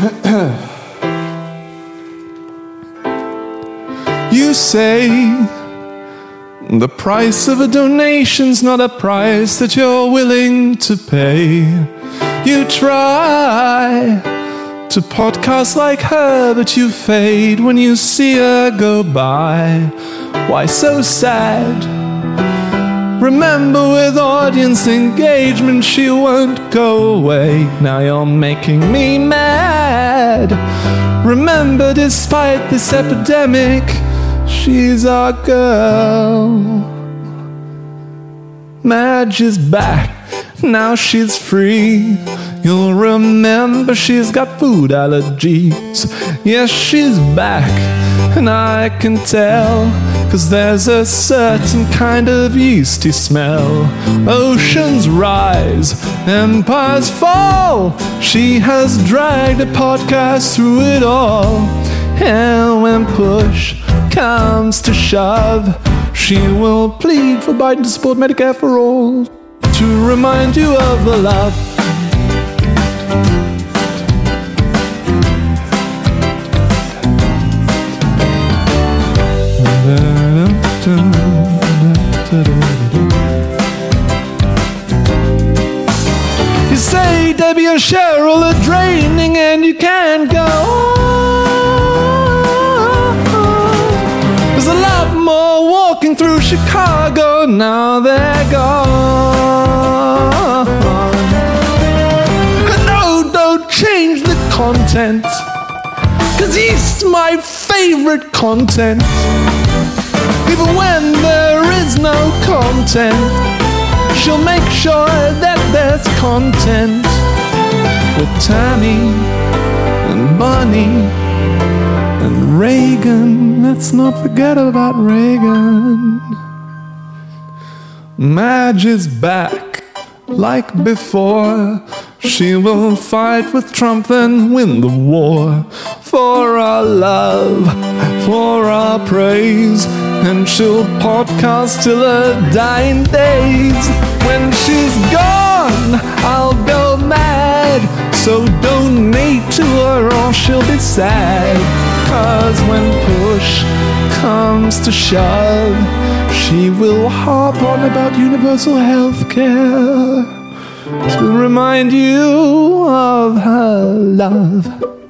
You say the price of a donation's not a price that you're willing to pay. You try to podcast like her, but you fade when you see her go by. Why so sad? Remember, with audience engagement, she won't go away. Now you're making me mad. Remember, despite this epidemic, she's our girl. Madge is back, now she's free. You'll remember she's got food allergies. Yes, she's back, and I can tell, 'cause there's a certain kind of yeasty smell. Oceans rise, empires fall. She has dragged a podcast through it all. And when push comes to shove, she will plead for Biden to support Medicare for all, to remind you of the love. You say Debbie and Cheryl are draining and you can't go. There's a lot more walking through Chicago, now they're gone. No, don't change the content, 'cause it's my favorite content. Even when there is no content, she'll make sure that there's content. With Tammy and Bonnie and Reagan, let's not forget about Reagan. Madge is back like before. She will fight with Trump and win the war. For our love, for our praise, and she'll podcast till her dying days. When she's gone, I'll go mad. So donate to her or she'll be sad. 'Cause when push comes to shove, she will harp on about universal health care to remind you of her love.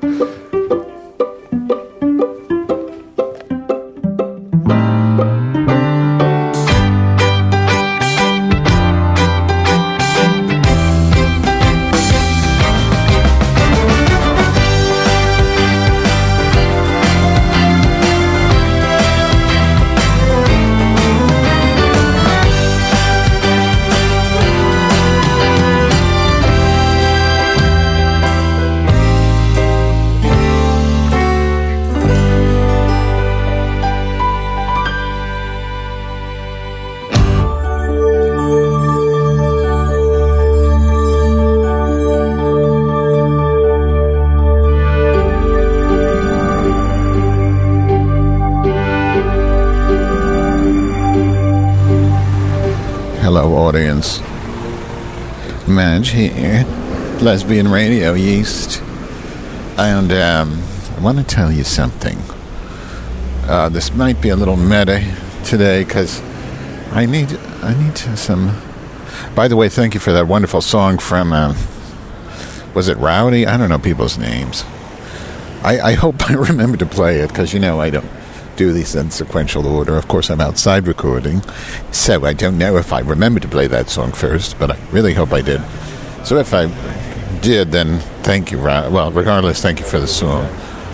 Hello, audience. Madge here, Lesbian Radio Yeast, and I want to tell you something. This might be a little meta today because I need some. By the way, thank you for that wonderful song from. Was it Rowdy? I don't know people's names. I hope I remember to play it because I don't do these in sequential order. Of course, I'm outside recording, so I don't know if I remember to play that song first, but I really hope I did. So if I did, then thank you. Well, regardless, thank you for the song.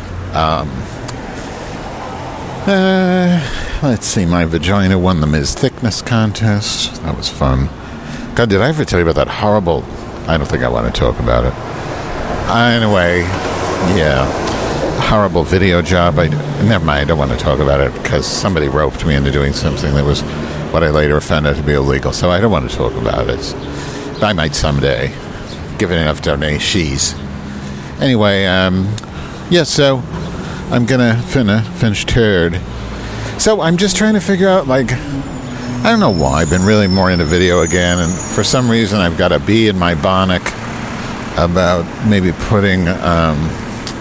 Let's see, my vagina won the Ms. Thickness contest. That was fun. God, did I ever tell you about that horrible... I don't think I want to talk about it. Anyway, yeah. Horrible video job. Never mind, I don't want to talk about it because somebody roped me into doing something that was what I later found out to be illegal, so I don't want to talk about it. I might someday, given enough donations. Anyway, so I'm gonna finish turd. So I'm just trying to figure out, I don't know why, I've been really more into video again, and for some reason I've got a bee in my bonnet about maybe putting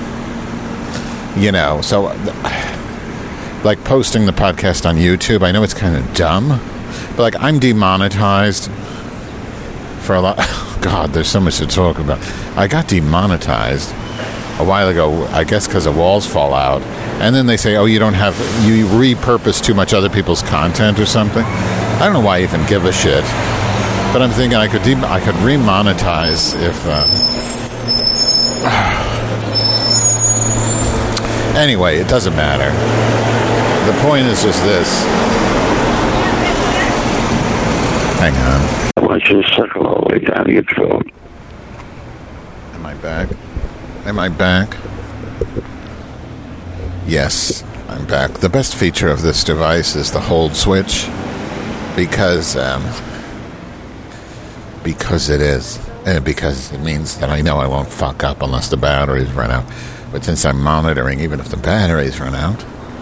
You know, so like posting the podcast on YouTube, I know it's kind of dumb, but like I'm demonetized for a lot. God, there's so much to talk about. I got demonetized a while ago, I guess because the walls fall out. And then they say, oh, you repurpose too much other people's content or something. I don't know why I even give a shit. But I'm thinking I could remonetize if... Anyway, it doesn't matter. The point is just this. Hang on. I want you to suckle all the way down your throat. Am I back? Am I back? Yes, I'm back. The best feature of this device is the hold switch because it is. Because it means that I know I won't fuck up unless the batteries run out. But since I'm monitoring, even if the batteries run out,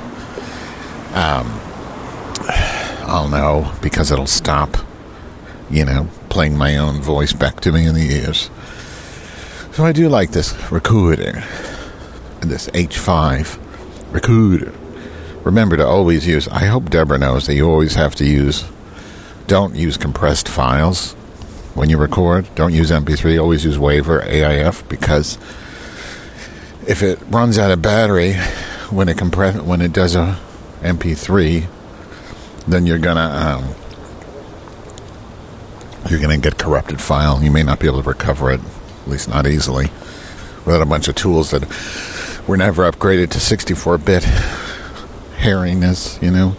I'll know because it'll stop, playing my own voice back to me in the ears. So I do like this recorder, this H5 recorder. Remember to always use, I hope Deborah knows that you always have to don't use compressed files when you record. Don't use MP3, always use WAV or AIF, because if it runs out of battery when it does a MP3, then you're gonna get corrupted file. You may not be able to recover it, at least not easily, without a bunch of tools that were never upgraded to 64-bit hairiness,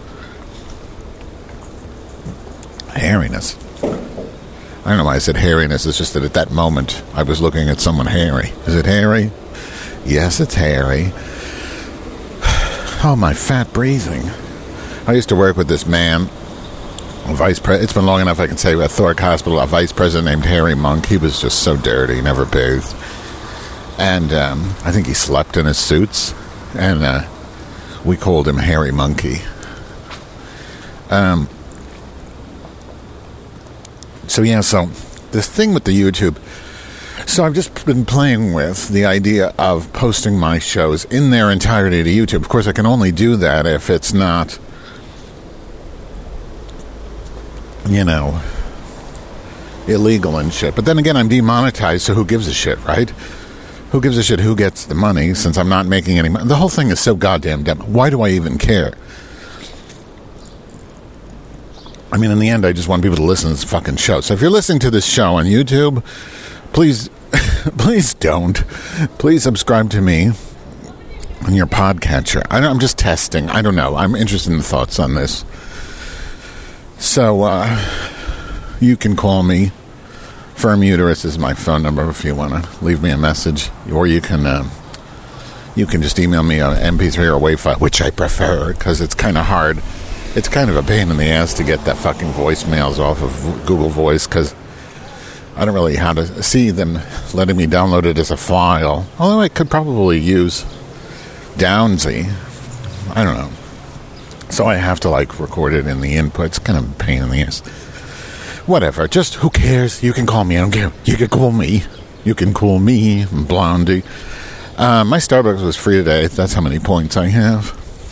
Hairiness. I don't know why I said hairiness. It's just that at that moment I was looking at someone hairy. Is it hairy? Yes, it's hairy. Oh, my fat breathing. I used to work with this man, it's been long enough I can say at Thorpe Hospital, a vice president named Harry Monk. He was just so dirty, never bathed. And I think he slept in his suits. And we called him Harry Monkey. So this thing with the YouTube. So I've just been playing with the idea of posting my shows in their entirety to YouTube. Of course, I can only do that if it's not, illegal and shit. But then again, I'm demonetized, so who gives a shit, right? Who gives a shit who gets the money, since I'm not making any money? The whole thing is so goddamn dumb. Why do I even care? I mean, in the end, I just want people to listen to this fucking show. So if you're listening to this show on YouTube, please don't. Please subscribe to me on your podcatcher. I'm just testing. I don't know. I'm interested in the thoughts on this. So, you can call me. Firm Uterus is my phone number if you want to leave me a message. Or you can just email me an MP3 or a WAV file, which I prefer, because it's kind of hard. It's kind of a pain in the ass to get that fucking voicemails off of Google Voice, because I don't really how to see them letting me download it as a file. Although I could probably use Downsy. I don't know. So I have to record it in the input. It's kind of a pain in the ass. Whatever. Just who cares? You can call me. I don't care. You can call me. You can call me Blondie. My Starbucks was free today. That's how many points I have.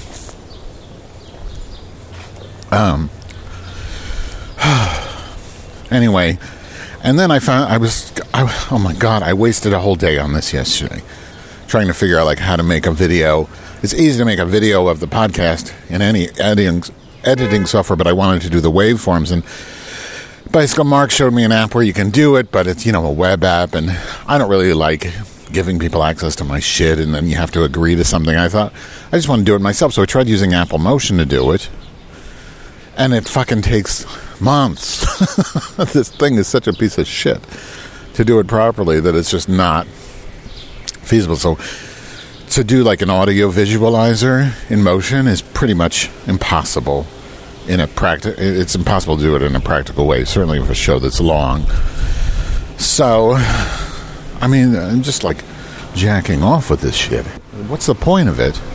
Anyway, and then I found oh my God, I wasted a whole day on this yesterday, trying to figure out how to make a video. It's easy to make a video of the podcast in any editing software, but I wanted to do the waveforms, and Bicycle Mark showed me an app where you can do it, but it's, a web app, and I don't really like giving people access to my shit, and then you have to agree to something. I thought, I just want to do it myself, so I tried using Apple Motion to do it, and it fucking takes months. This thing is such a piece of shit to do it properly that it's just not feasible. So to do an audio visualizer in Motion is pretty much impossible. It's impossible to do it in a practical way, certainly with a show that's long. So, I mean, I'm just jacking off with this shit. What's the point of it?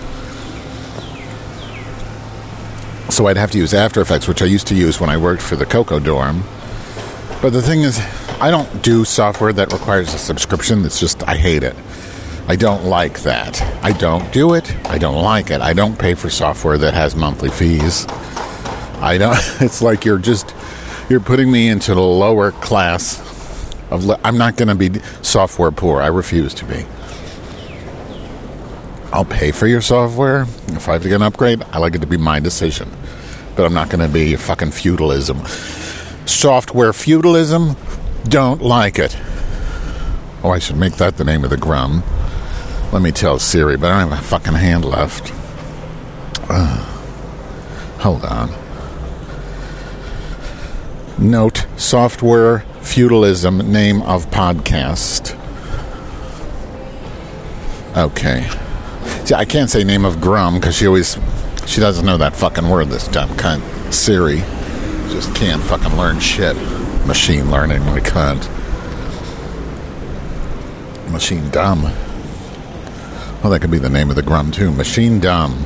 So I'd have to use After Effects, which I used to use when I worked for the Cocoa Dorm. But the thing is, I don't do software that requires a subscription. It's just, I hate it. I don't like that. I don't do it. I don't like it. I don't pay for software that has monthly fees. I don't. It's like you're putting me into the lower class of. I'm not going to be software poor. I refuse to be. I'll pay for your software. If I have to get an upgrade, I like it to be my decision. But I'm not going to be fucking feudalism. Software feudalism, don't like it. Oh, I should make that the name of the Grum. Let me tell Siri, but I don't have a fucking hand left. Hold on. Note, software feudalism, name of podcast. Okay. See, I can't say name of Grum because she doesn't know that fucking word this time. Siri just can't fucking learn shit. Machine learning, I can't. Machine dumb. Well, that could be the name of the Grum too. Machine dumb.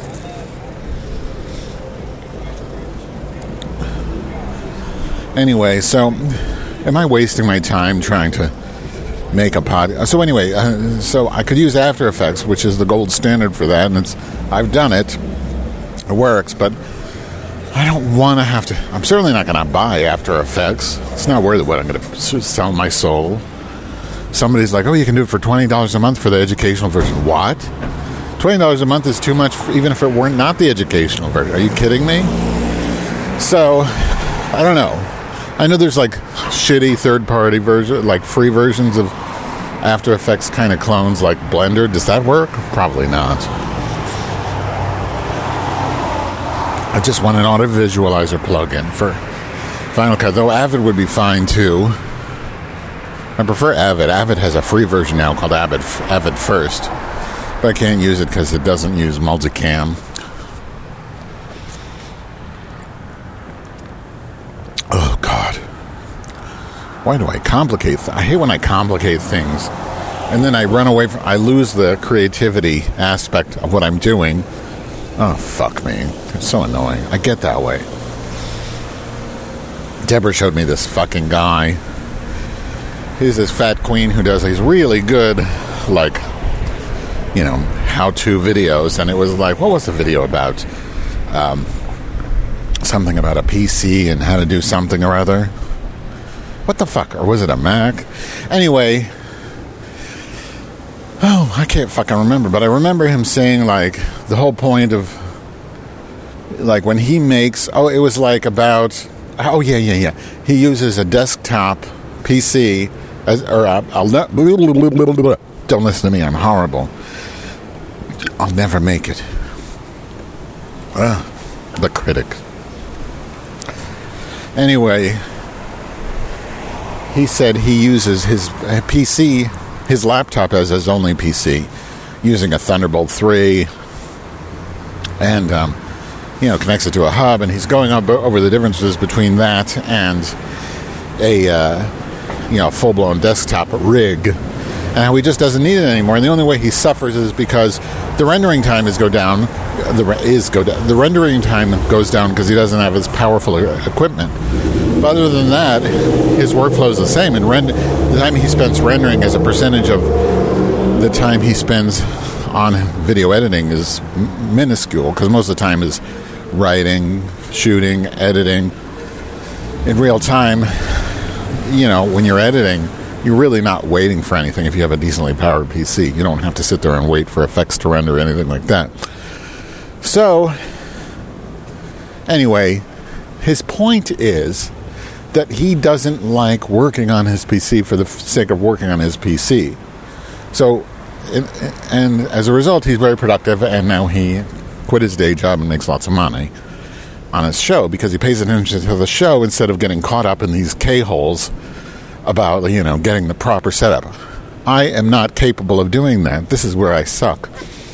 Anyway, so am I wasting my time trying to make a pod? So anyway, so I could use After Effects, which is the gold standard for that, and I've done it. It works, but I don't want to have to. I'm certainly not going to buy After Effects. It's not worth it. What I'm going to sell my soul. Somebody's like, oh, you can do it for $20 a month for the educational version. What? $20 a month is too much, even if it weren't not the educational version. Are you kidding me? So, I don't know. I know there's like shitty third-party version, like free versions of After Effects kind of clones like Blender. Does that work? Probably not. I just want an auto visualizer plugin for Final Cut, though Avid would be fine too. I prefer Avid. Avid has a free version now called Avid First, but I can't use it because it doesn't use multicam. Oh God, why do I complicate? I hate when I complicate things, and then I run away from. I lose the creativity aspect of what I'm doing. Oh fuck me! It's so annoying. I get that way. Deborah showed me this fucking guy. He's this fat queen who does these really good, like, you know, how-to videos. And it was like, what was the video about? Something about a PC and how to do something or other. What the fuck? Or was it a Mac? Anyway, oh, I can't fucking remember. But I remember him saying, like, the whole point of, like, when he makes, it was like about, yeah. He uses a desktop PC. Don't listen to me, I'm horrible. I'll never make it. The critic. Anyway, he said he uses his PC, his laptop as his only PC, using a Thunderbolt 3, and connects it to a hub, and he's going over the differences between that and a full-blown desktop rig, and how he just doesn't need it anymore. And the only way he suffers is because the rendering time go down. The rendering time goes down because he doesn't have his powerful equipment. But other than that, his workflow is the same. And the time he spends rendering as a percentage of the time he spends on video editing is minuscule, because most of the time is writing, shooting, editing in real time. When you're editing, you're really not waiting for anything if you have a decently powered PC. You don't have to sit there and wait for effects to render or anything like that. So, anyway, his point is that he doesn't like working on his PC for the sake of working on his PC. So, and as a result, he's very productive, and now he quit his day job and makes lots of money on his show because he pays attention to the show instead of getting caught up in these K-holes about, getting the proper setup. I am not capable of doing that. This is where I suck.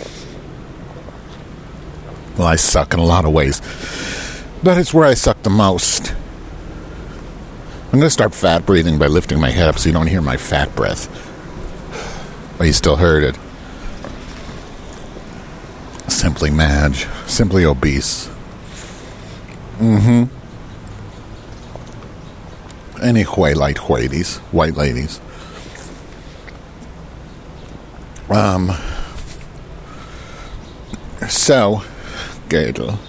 Well, I suck in a lot of ways, but it's where I suck the most. I'm going to start fat breathing by lifting my head up so you don't hear my fat breath. Oh, you still heard it. Simply Madge. Simply obese. Any white ladies. So, Gadel.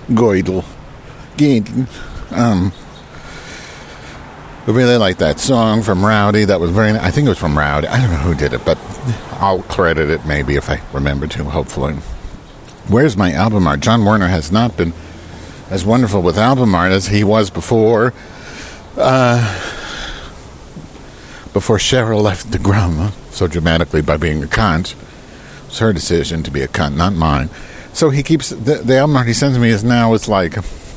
I really like that song from Rowdy. That was I think it was from Rowdy. I don't know who did it, but I'll credit it maybe if I remember to, hopefully. Where's my album art? John Werner has not been as wonderful with album art as he was before. Before Cheryl left the Grum so dramatically by being a cunt. It's her decision to be a cunt, not mine. So he keeps the album art he sends me is like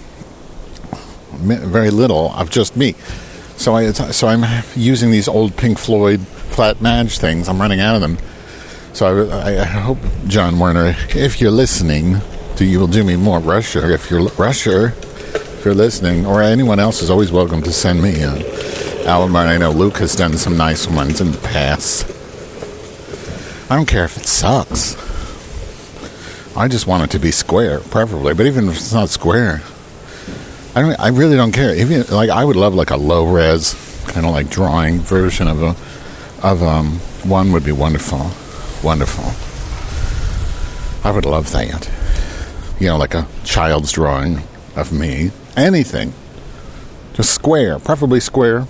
very little of just me. So I'm using these old Pink Floyd Flat Madge things. I'm running out of them. So I hope, John Werner, if you're listening, you will do me more. Rusher, if you're listening, or anyone else is always welcome to send me an album art. I know Luke has done some nice ones in the past. I don't care if it sucks. I just want it to be square, preferably. But even if it's not square, I really don't care. Even I would love like a low res kind of like drawing version of one would be wonderful. I would love that. Like a child's drawing of me. Anything. Just square, preferably square.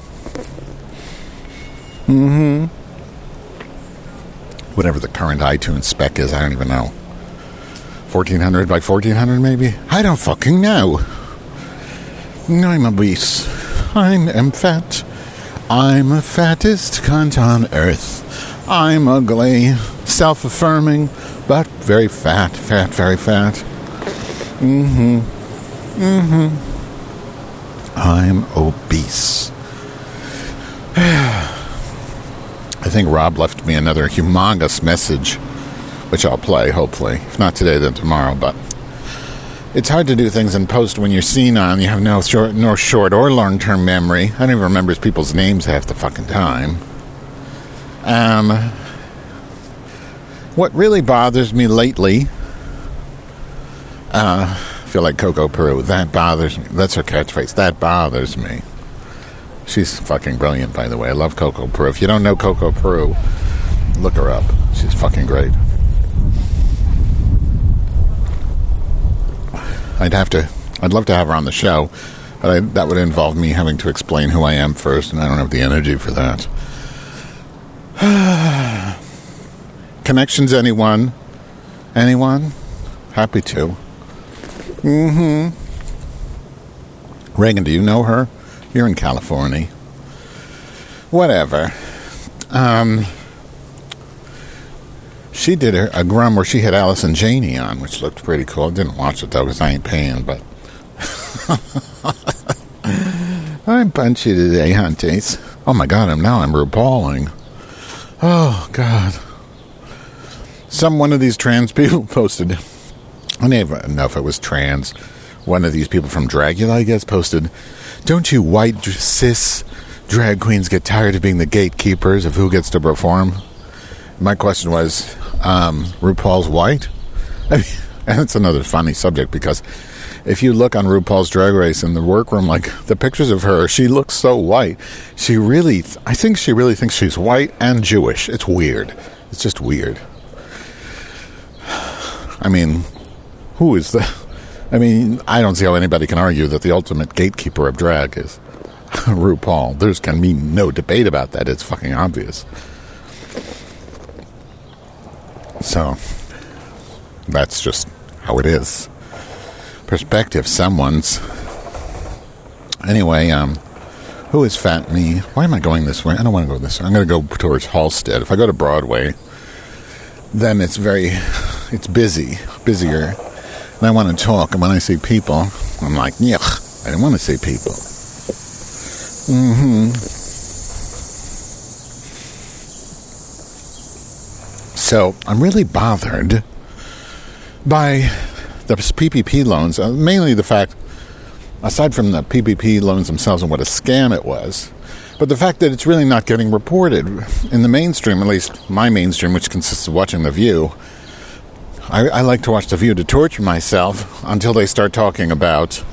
Whatever the current iTunes spec is, I don't even know. 1400 by 1400 maybe? I don't fucking know. I'm obese. I'm fat. I'm the fattest cunt on earth. I'm ugly, self-affirming, but very fat, very fat. I'm obese. I think Rob left me another humongous message, which I'll play, hopefully. If not today, then tomorrow, but it's hard to do things in post when you're senile and you have no short or long-term memory. I don't even remember people's names half the fucking time. What really bothers me lately, I feel like Coco Peru, that bothers me. That's her catchphrase, that bothers me. She's fucking brilliant, by the way. I love Coco Peru. If you don't know Coco Peru, look her up. She's fucking great. I'd love to have her on the show, but that would involve me having to explain who I am first, and I don't have the energy for that. Connections, anyone? Anyone? Happy to. Reagan, do you know her? You're in California. Whatever. She did a Grum where she had Allison Janney on, which looked pretty cool. I didn't watch it, though, because I ain't paying, but... I'm punchy today, hunties. Oh, my God, I'm RuPauling. Oh, God. One of these trans people posted... I don't even know if it was trans. One of these people from Dragula, I guess, posted, "Don't you white cis drag queens get tired of being the gatekeepers of who gets to perform?" My question was, RuPaul's white? I mean, and it's another funny subject because if you look on RuPaul's Drag Race in the workroom, like the pictures of her, she looks so white. I think she really thinks she's white and Jewish. It's weird. It's just weird. I mean, I don't see how anybody can argue that the ultimate gatekeeper of drag is RuPaul. There can be no debate about that. It's fucking obvious. So, that's just how it is. Perspective, someone's. Anyway, who is Fat Me? Why am I going this way? I don't want to go this way. I'm going to go towards Halstead. If I go to Broadway, then it's busier. And I want to talk, and when I see people, I'm like, yuck, I don't want to see people. So, I'm really bothered by the PPP loans, mainly the fact, aside from the PPP loans themselves and what a scam it was, but the fact that it's really not getting reported in the mainstream, at least my mainstream, which consists of watching The View. I like to watch The View to torture myself until they start talking about,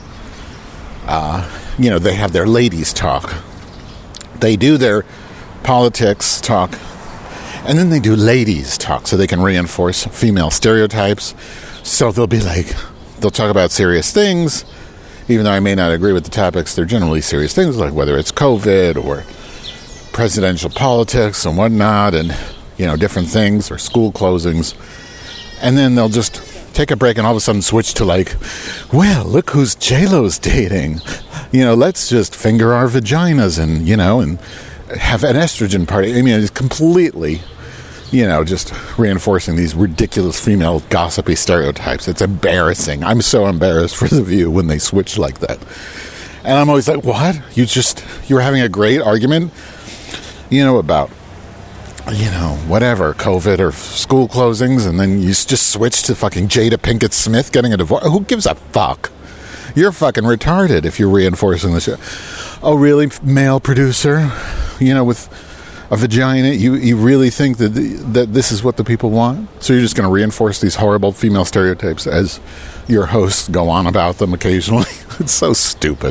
they have their ladies talk. They do their politics talk. And then they do ladies talk so they can reinforce female stereotypes. So they'll be like, they'll talk about serious things, even though I may not agree with the topics. They're generally serious things, like whether it's COVID or presidential politics and whatnot, and, you know, different things, or school closings. And then they'll just take a break and all of a sudden switch to like, well, look who's J-Lo's dating. You know, let's just finger our vaginas and, you know, and have an estrogen party. I mean, it's completely, you know, just reinforcing these ridiculous female gossipy stereotypes. It's embarrassing. I'm so embarrassed for The View when they switch like that. And I'm always like, what? You were having a great argument, you know, about, you know, whatever, COVID or school closings, and then you just switch to fucking Jada Pinkett Smith getting a divorce. Who gives a fuck? You're fucking retarded if you're reinforcing the shit. Oh, really, male producer? You know, with a vagina, you really think that this is what the people want? So you're just going to reinforce these horrible female stereotypes as your hosts go on about them occasionally? It's so stupid.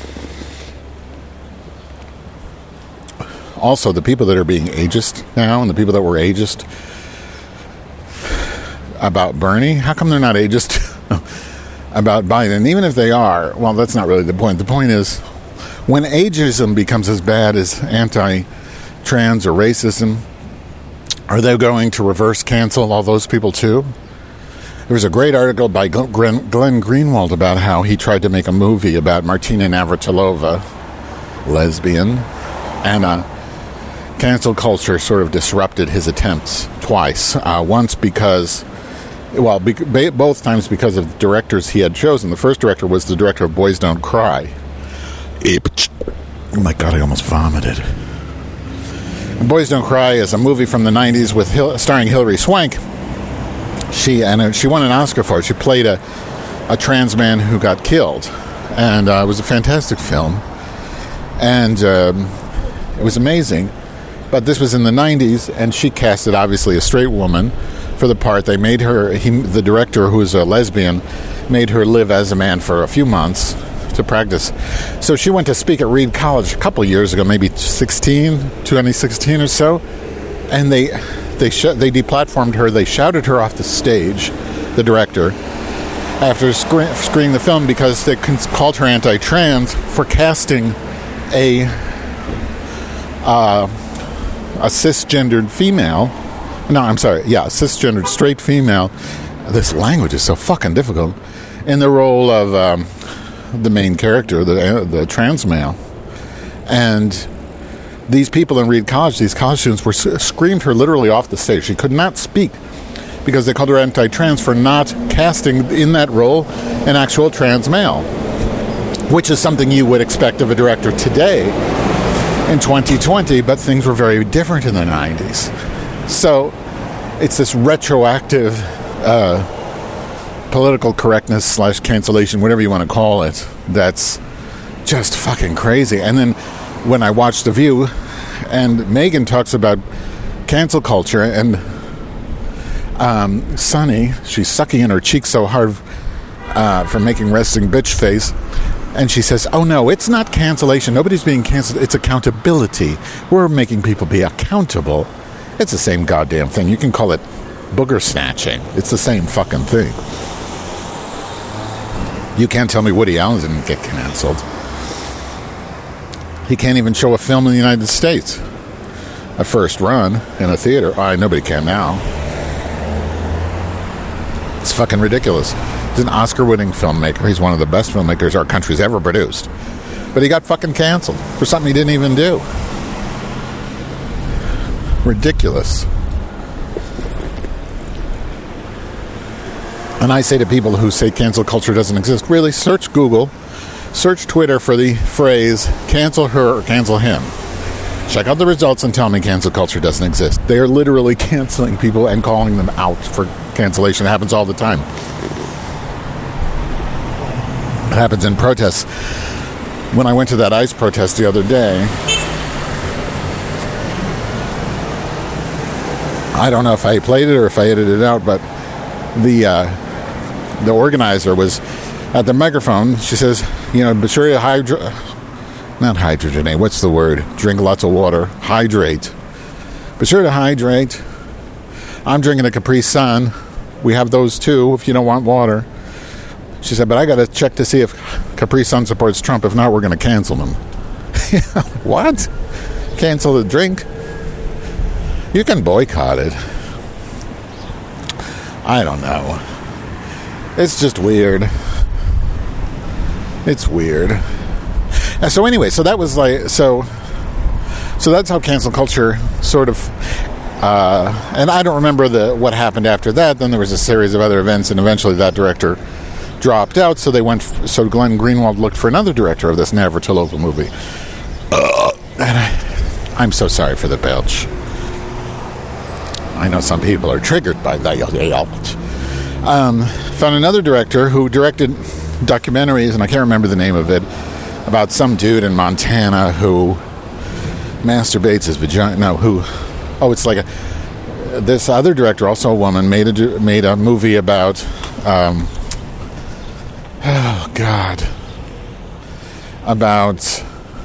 Also, the people that are being ageist now and the people that were ageist about Bernie, how come they're not ageist about Biden? Even if they are, well, that's not really the point. The point is, when ageism becomes as bad as anti-trans or racism, are they going to reverse cancel all those people too? There was a great article by Glenn Greenwald about how he tried to make a movie about Martina Navratilova, lesbian, and cancel culture sort of disrupted his attempts twice. Once because, well, both times because of the directors he had chosen. The first director was the director of Boys Don't Cry. Oh my God, I almost vomited. Boys Don't Cry is a movie from the 90s with starring Hilary Swank. She won an Oscar for it. She played a trans man who got killed. And it was a fantastic film. And it was amazing. But this was in the 90s, and she casted, obviously, a straight woman for the part. They made her, the director, who is a lesbian, made her live as a man for a few months to practice. So she went to speak at Reed College a couple years ago, maybe 2016 or so, and they deplatformed her. They shouted her off the stage, the director, after screening the film, because they called her anti-trans for casting a cisgendered female. No, I'm sorry. Yeah, a cisgendered straight female. This language is so fucking difficult. In the role of the main character, the trans male. And these people in Reed College, these college students, screamed her literally off the stage. She could not speak because they called her anti-trans for not casting in that role an actual trans male, which is something you would expect of a director today in 2020, but things were very different in the 90s. So it's this retroactive political correctness / cancellation, whatever you want to call it, that's just fucking crazy. And then when I watched The View, and Megan talks about cancel culture, and Sunny, she's sucking in her cheek so hard from making resting bitch face, and she says, oh no, it's not cancellation. Nobody's being canceled. It's accountability. We're making people be accountable. It's the same goddamn thing. You can call it booger snatching. It's the same fucking thing. You can't tell me Woody Allen didn't get canceled. He can't even show a film in the United States. A first run in a theater. Nobody can now. It's fucking ridiculous. He's an Oscar-winning filmmaker. He's one of the best filmmakers our country's ever produced. But he got fucking canceled for something he didn't even do. Ridiculous. And I say to people who say cancel culture doesn't exist, really, search Google, search Twitter for the phrase cancel her or cancel him. Check out the results and tell me cancel culture doesn't exist. They are literally canceling people and calling them out for cancellation. It happens all the time. It happens in protests. When I went to that ICE protest the other day, I don't know if I played it or if I edited it out, but the organizer was at the microphone. She says, you know, be sure you not hydrogenate. What's the word? Drink lots of water. Hydrate. Be sure to hydrate. I'm drinking a Capri Sun. We have those too if you don't want water. She said, but I got to check to see if Capri Sun supports Trump. If not, we're going to cancel them. What? Cancel the drink? You can boycott it. I don't know. It's just weird. It's weird. And so anyway, so that was like, so that's how cancel culture sort of, and I don't remember what happened after that. Then there was a series of other events, and eventually that director dropped out. So so Glenn Greenwald looked for another director of this Navratilova movie. And I'm so sorry for the belch. I know some people are triggered by that. Found another director who directed documentaries, and I can't remember the name of it, about some dude in Montana who masturbates his vagina. No, it's like this other director, also a woman, made a movie about about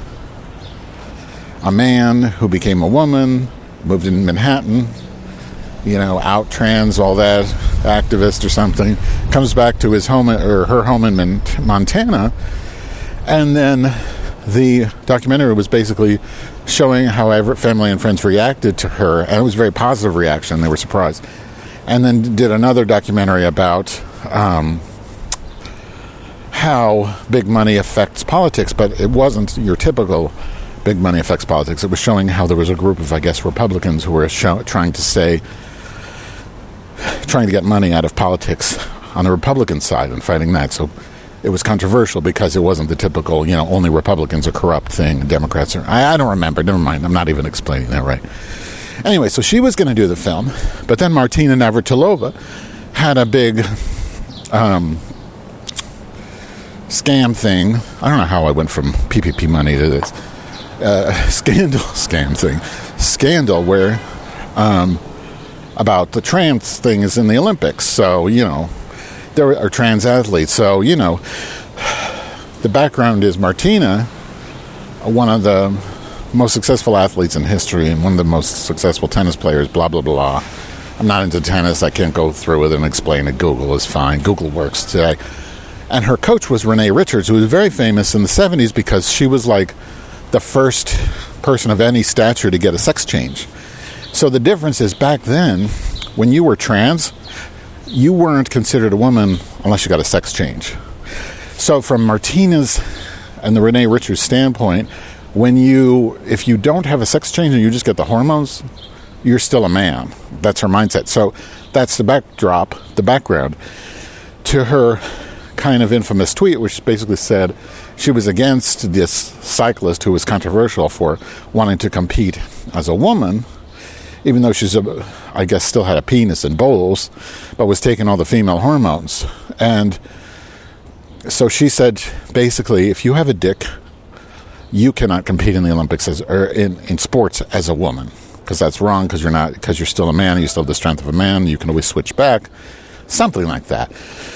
a man who became a woman, moved in Manhattan, out trans, all that, activist or something, comes back to his home or her home in Montana, and then the documentary was basically showing how family and friends reacted to her, and it was a very positive reaction. They were surprised. And then did another documentary about how big money affects politics, but it wasn't your typical big money affects politics. It was showing how there was a group of, I guess, Republicans who were trying to get money out of politics on the Republican side and fighting that. So it was controversial because it wasn't the typical, only Republicans are corrupt thing. Democrats are... I don't remember. Never mind. I'm not even explaining that right. Anyway, so she was going to do the film, but then Martina Navratilova had a big scam thing. I don't know how I went from PPP money to this scandal where about the trans thing is in the Olympics. So, there are trans athletes. So, the background is Martina, one of the most successful athletes in history and one of the most successful tennis players, blah, blah, blah. I'm not into tennis. I can't go through with it and explain it. Google is fine. Google works today. And her coach was Renee Richards, who was very famous in the 70s because she was like the first person of any stature to get a sex change. So the difference is back then, when you were trans, you weren't considered a woman unless you got a sex change. So from Martina's and the Renee Richards standpoint, if you don't have a sex change and you just get the hormones, you're still a man. That's her mindset. So that's the background to her kind of infamous tweet, which basically said she was against this cyclist who was controversial for wanting to compete as a woman, even though she's, I guess, still had a penis and bowels, but was taking all the female hormones. And so she said, basically, if you have a dick, you cannot compete in the Olympics or in sports as a woman, because that's wrong, because you're still a man, you still have the strength of a man, you can always switch back, something like that.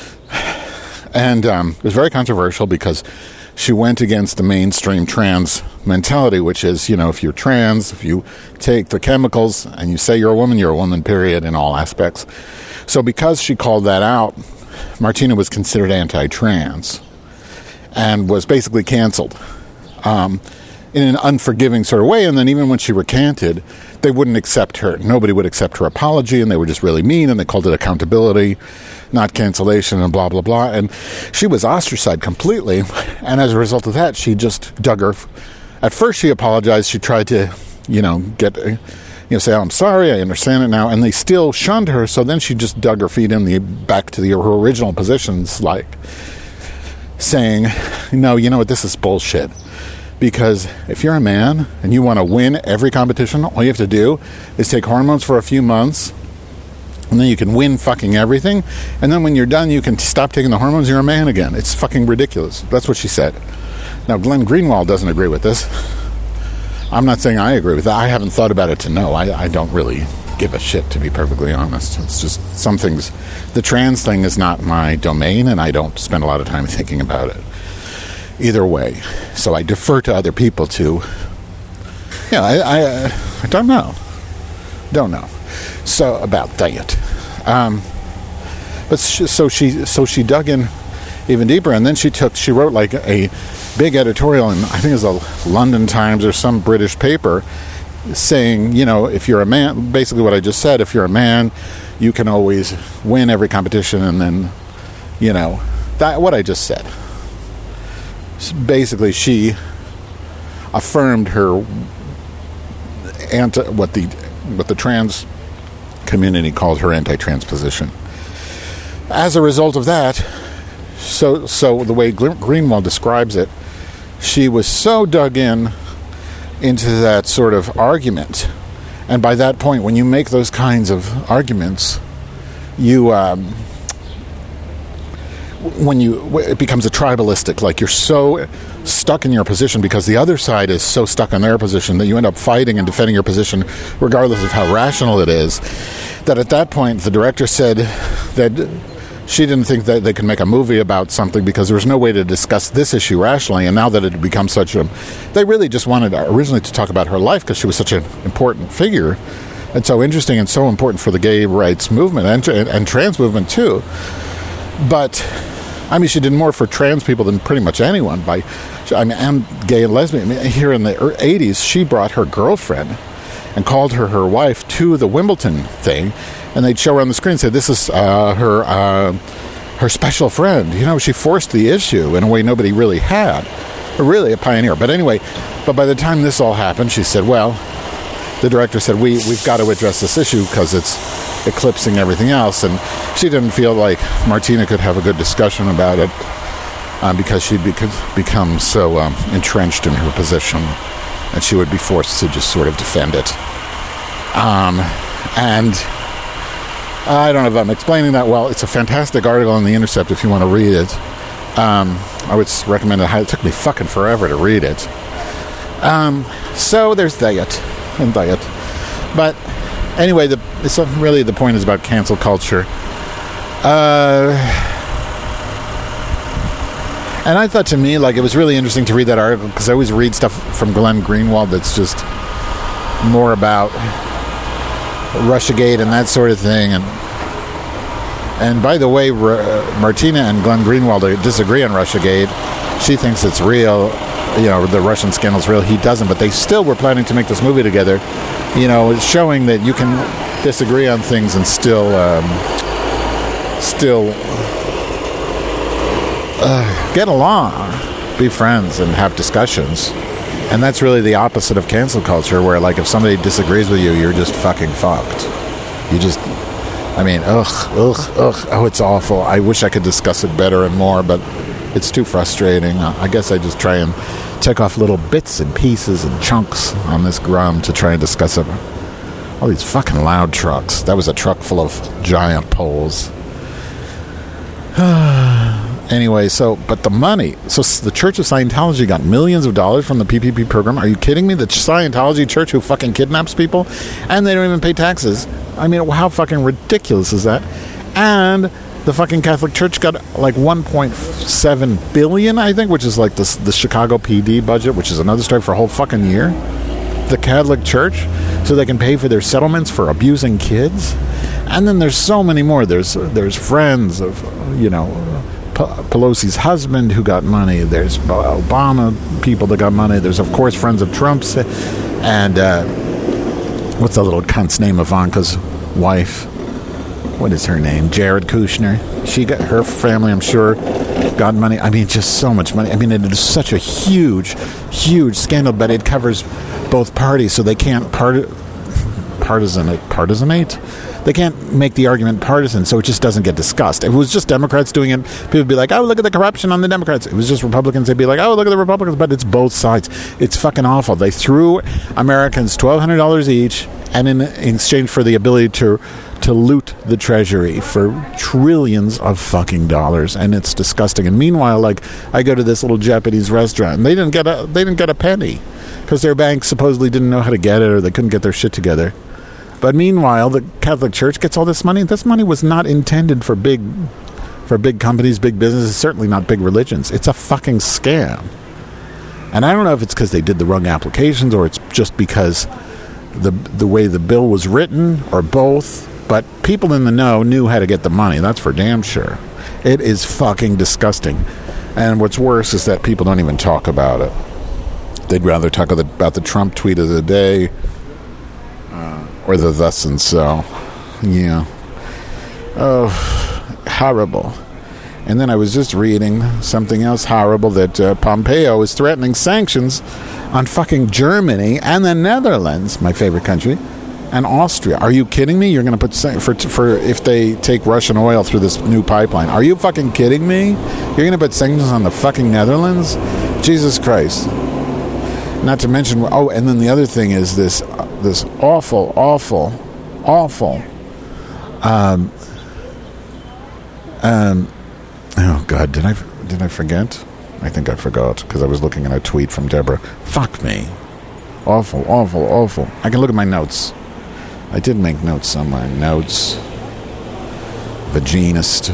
And it was very controversial because she went against the mainstream trans mentality, which is, if you're trans, if you take the chemicals and you say you're a woman, period, in all aspects. So because she called that out, Martina was considered anti-trans and was basically canceled in an unforgiving sort of way. And then even when she recanted, they wouldn't accept her. Nobody would accept her apology, and they were just really mean, and they called it accountability, not cancellation, and blah, blah, blah. And she was ostracized completely, and as a result of that, she just dug her. At first, she apologized. She tried to, say, oh, I'm sorry, I understand it now, and they still shunned her, so then she just dug her feet back to her original positions, like saying, no, you know what, this is bullshit. Because if you're a man and you want to win every competition, all you have to do is take hormones for a few months, and then you can win fucking everything. And then when you're done, you can stop taking the hormones, you're a man again. It's fucking ridiculous. That's what she said. Now, Glenn Greenwald doesn't agree with this. I'm not saying I agree with that. I haven't thought about it to know. I don't really give a shit, to be perfectly honest. It's just some things. The trans thing is not my domain, and I don't spend a lot of time thinking about it. Either way. So I defer to other people to... I don't know. Don't know. So about that. But she dug in even deeper, and then she wrote like a big editorial in, I think it was the London Times or some British paper, saying, you know, if you're a man, basically what I just said, if you're a man, you can always win every competition, and then, you know, that what I just said. Basically, she affirmed her what the trans community called her anti-trans position. As a result of that, so the way Greenwald describes it, she was so dug into that sort of argument, and by that point, when you make those kinds of arguments, it becomes a tribalistic, like you're so stuck in your position because the other side is so stuck in their position that you end up fighting and defending your position regardless of how rational it is, that at that point the director said that she didn't think that they could make a movie about something because there was no way to discuss this issue rationally, and now that it had become such a... They really just wanted originally to talk about her life because she was such an important figure and so interesting and so important for the gay rights movement and trans movement too. But, I mean, she did more for trans people than pretty much anyone. I'm gay and lesbian. I mean, here in the 80s, she brought her girlfriend and called her wife to the Wimbledon thing, and they'd show her on the screen and say, this is her special friend. You know, she forced the issue in a way nobody really had. Really a pioneer. But anyway, by the time this all happened, she said, well, the director said, we've got to address this issue because it's eclipsing everything else, and she didn't feel like Martina could have a good discussion about it because she'd become so entrenched in her position, and she would be forced to just sort of defend it. And I don't know if I'm explaining that well. It's a fantastic article on The Intercept if you want to read it. I would recommend it. It took me fucking forever to read it. So there's that and that. But anyway, really the point is about cancel culture. And I thought, to me, like, it was really interesting to read that article because I always read stuff from Glenn Greenwald that's just more about Russiagate and that sort of thing. And by the way, Martina and Glenn Greenwald disagree on Russiagate. She thinks it's real. You know, the Russian scandal's real. He doesn't. But they still were planning to make this movie together. You know, it's showing that you can disagree on things and still get along, be friends, and have discussions. And that's really the opposite of cancel culture, where, like, if somebody disagrees with you, you're just fucking fucked. You just, I mean, oh, it's awful. I wish I could discuss it better and more, but it's too frustrating. I guess I just try and take off little bits and pieces and chunks on this grum to try and discuss it. All these fucking loud trucks. That was a truck full of giant poles. Anyway, but the money. So the Church of Scientology got millions of dollars from the PPP program. Are you kidding me? The Scientology church who fucking kidnaps people? And they don't even pay taxes. I mean, how fucking ridiculous is that? And the fucking Catholic Church got like $1.7 billion, I think, which is like the Chicago PD budget, which is another story for a whole fucking year. The Catholic Church, so they can pay for their settlements for abusing kids. And then there's so many more. There's friends of, you know, Pelosi's husband who got money. There's Obama people that got money. There's, of course, friends of Trump's. And what's that little cunt's name? Ivanka's wife. What is her name? Jared Kushner. She got, her family, I'm sure, got money. I mean, just so much money. I mean, it is such a huge, huge scandal, but it covers both parties, so they can't partisanate. They can't make the argument partisan, so it just doesn't get discussed. If it was just Democrats doing it, people would be like, oh, look at the corruption on the Democrats. If it was just Republicans, they'd be like, oh, look at the Republicans. But it's both sides. It's fucking awful. They threw Americans $1,200 each, and in exchange for the ability to loot the treasury for trillions of fucking dollars, and it's disgusting. And meanwhile, like, I go to this little Japanese restaurant, and they didn't get a penny because their bank supposedly didn't know how to get it, or they couldn't get their shit together. But meanwhile, the Catholic Church gets all this money. This money was not intended for big companies, big businesses, certainly not big religions. It's a fucking scam. And I don't know if it's because they did the wrong applications or it's just because the way the bill was written or both, but people in the know knew how to get the money. That's for damn sure. It is fucking disgusting. And what's worse is that people don't even talk about it. They'd rather talk about the Trump tweet of the day or the thus and so. Yeah. Oh, horrible. And then I was just reading something else horrible, that Pompeo is threatening sanctions on fucking Germany and the Netherlands, my favorite country, and Austria. Are you kidding me? You're going to put for if they take Russian oil through this new pipeline. Are you fucking kidding me? You're going to put sanctions on the fucking Netherlands? Jesus Christ. Not to mention, and then the other thing is this awful oh God, did I forget? I think I forgot because I was looking at a tweet from Deborah. Fuck me. Awful. I can look at my notes. I did make notes on my notes. Vaginist.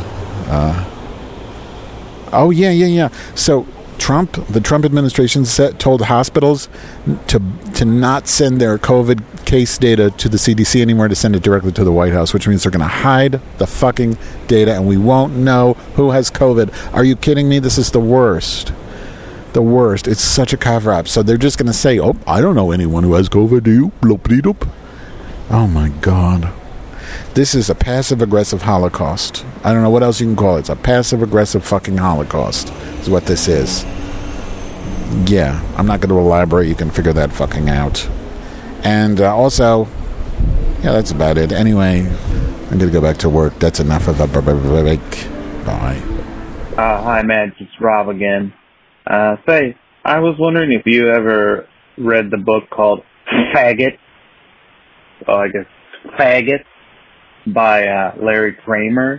Yeah. So the Trump administration told hospitals to not send their COVID case data to the CDC anymore, to send it directly to the White House, which means they're going to hide the fucking data and we won't know who has COVID. Are you kidding me? This is the worst. The worst. It's such a cover-up. So they're just going to say, oh, I don't know anyone who has COVID. Do you? Bloop-de-doop. Oh, my God. This is a passive-aggressive Holocaust. I don't know what else you can call it. It's a passive-aggressive fucking Holocaust is what this is. Yeah, I'm not going to elaborate. You can figure that fucking out. And also, yeah, that's about it. Anyway, I'm going to go back to work. That's enough of a break. Bye. Hi, Matt. It's Rob again. Say, I was wondering if you ever read the book called Faggot. Oh, I guess Faggot by Larry Kramer.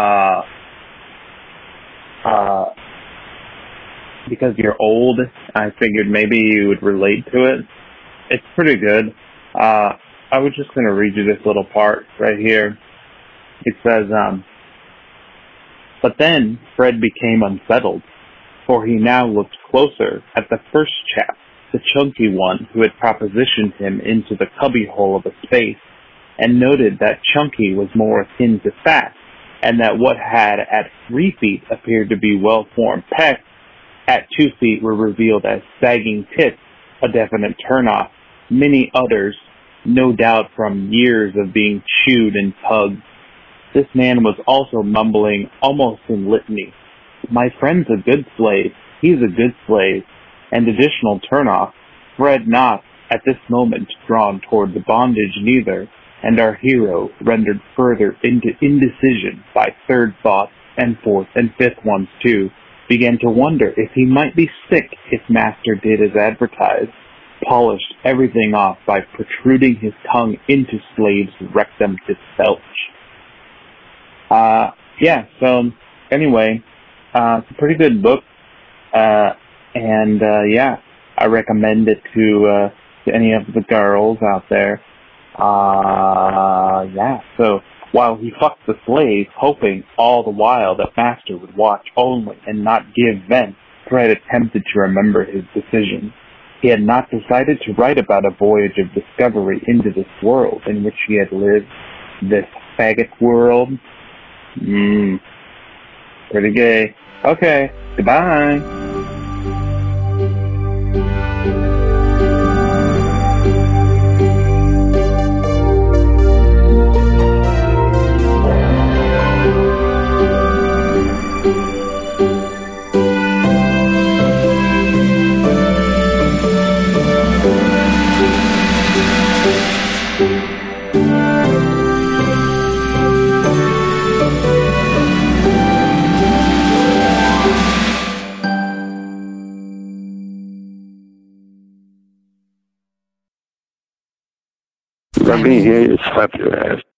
Because you're old, I figured maybe you would relate to it. It's pretty good. I was just going to read you this little part right here. It says, but then Fred became unsettled, for he now looked closer at the first chap, the chunky one who had propositioned him into the cubbyhole of a space, and noted that chunky was more akin to fat, and that what had at 3 feet appeared to be well-formed pecs, at 2 feet were revealed as sagging tits, a definite turnoff. Many others, no doubt from years of being chewed and tugged. This man was also mumbling almost in litany. My friend's a good slave. He's a good slave. And additional turnoff. Fred not, at this moment, drawn toward the bondage neither, and our hero, rendered further into indecision by third thoughts and fourth and fifth ones too, began to wonder if he might be sick if master did as advertised, polished everything off by protruding his tongue into slave's rectum to belch. Anyway, it's a pretty good book, I recommend it to any of the girls out there. So while he fucked the slave, hoping all the while that master would watch only and not give vent, Fred attempted to remember his decision. He had not decided to write about a voyage of discovery into this world in which he had lived, this faggot world. Pretty gay. Okay, goodbye. Let me hear you slap your ass.